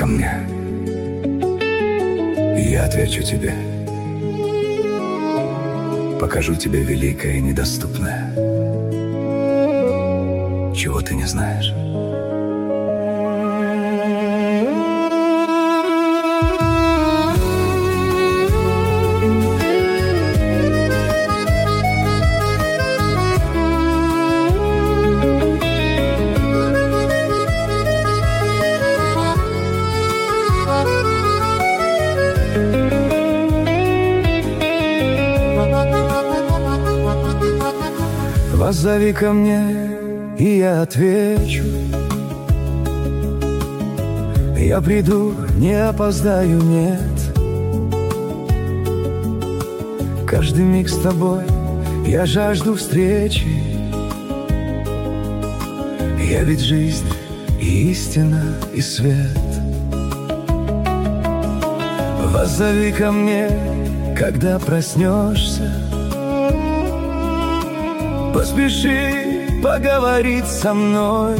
мне, и я отвечу тебе. Покажу тебе великое и недоступное, чего ты не знаешь. Позови ко мне, и я отвечу. Я приду, не опоздаю, нет. Каждый миг с тобой я жажду встречи. Я ведь жизнь, и истина, и свет. Позови ко мне, когда проснешься. Поспеши поговорить со мной.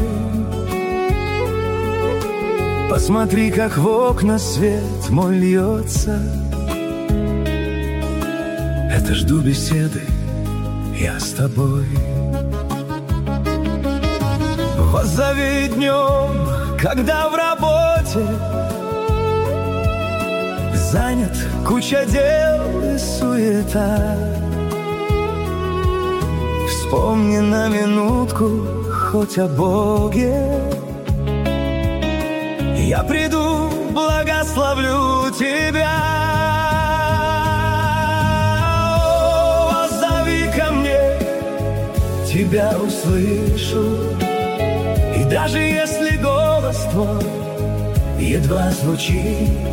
Посмотри, как в окна свет мой льется. Это жду беседы я с тобой. Позови днем, когда в работе занят куча дел и суета. Вспомни на минутку хоть о Боге. Я приду, благословлю тебя. Позови ко мне, тебя услышу. И даже если голос твой едва звучит,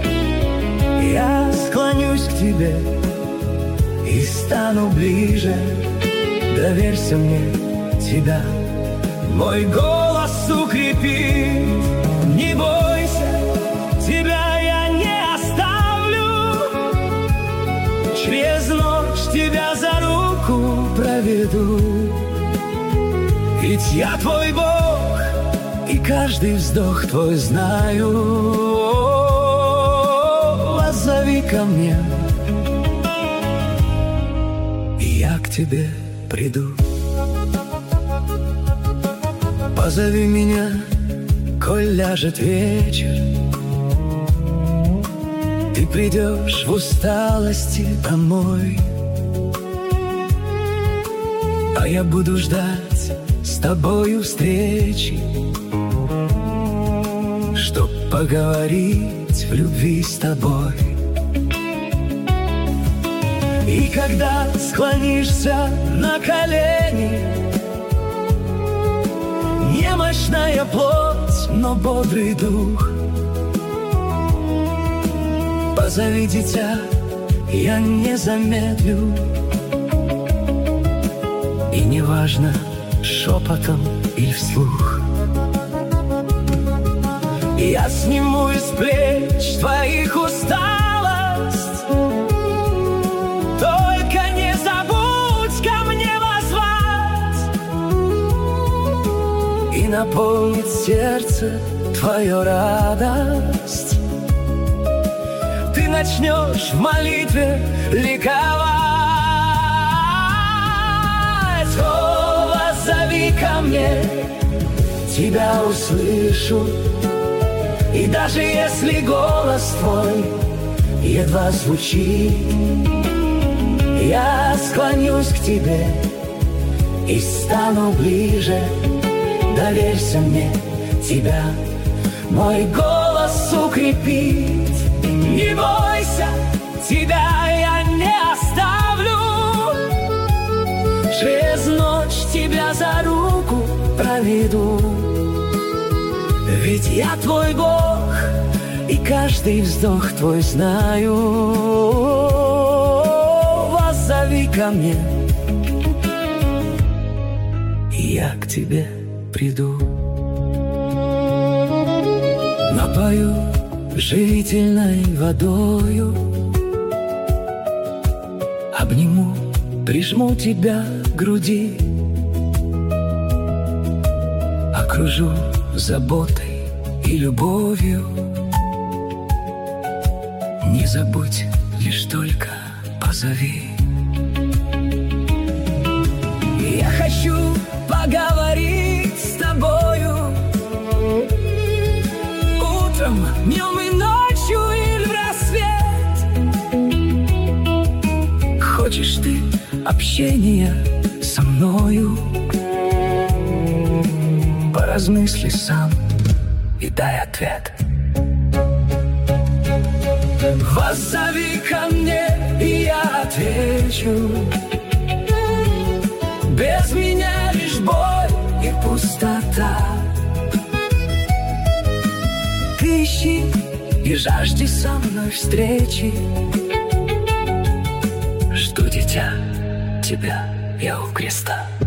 я склонюсь к тебе и стану ближе. Доверься мне, тебя мой голос укрепит. Не бойся, тебя я не оставлю. Через ночь тебя за руку проведу. Ведь я твой Бог, и каждый вздох твой знаю. Позови ко мне, и я к тебе приду. Позови меня, коль ляжет вечер. Ты придешь в усталости домой, а я буду ждать с тобою встречи, чтоб поговорить в любви с тобой. И когда склонишься на колени, немощная плоть, но бодрый дух, позови, дитя, я не замедлю. И неважно, шепотом или вслух, я сниму из плеч твоих усталость. Только не забудь ко мне воззвать и наполнит сердце твое радость. Ты начнешь в молитве ликовать. О, позови ко мне, тебя услышу. И даже если голос твой едва звучит, я склонюсь к тебе и стану ближе. Доверься мне, тебя мой голос укрепит. Не бойся, тебя я не оставлю. Через ночь тебя за руку проведу. Ведь я твой Бог, и каждый вздох твой знаю. Воззови ко мне, и я к тебе приду. Напою живительной водою, обниму, прижму тебя к груди, окружу заботой и любовью. Не забудь, лишь только позови. Я хочу поговорить с тобою утром, днем и ночью или в рассвет. Хочешь ты общения со мною? Поразмысли сам и дай ответ. Воззови ко мне, и я отвечу. Без меня лишь боль и пустота. Ты ищи и жажди со мной встречи. Жду, дитя, тебя я у креста.